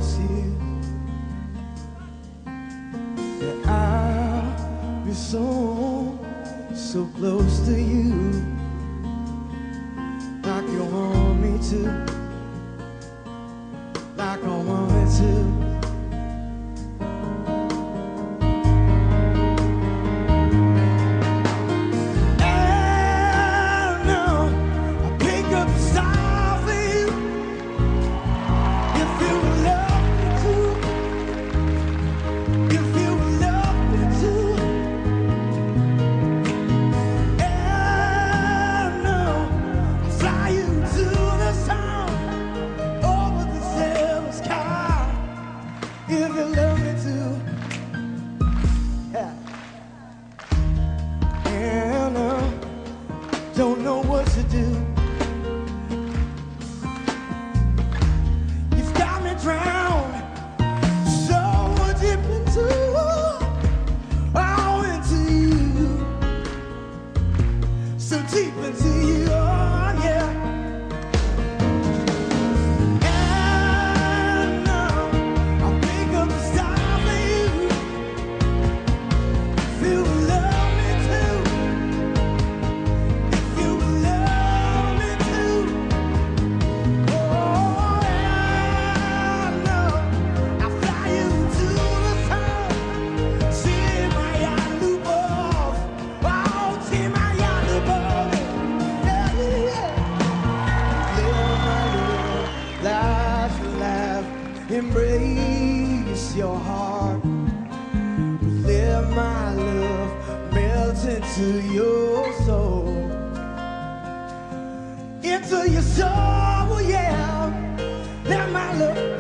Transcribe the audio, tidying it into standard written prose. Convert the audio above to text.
promise you that I'll be so, so close to you, like you want me to, like I want me to. If you love me too, yeah. And don't know what to do. You've got me drowned so deep into, oh, into you, so deep into you, oh yeah. Embrace your heart, let my love melt into your soul, yeah. Let my love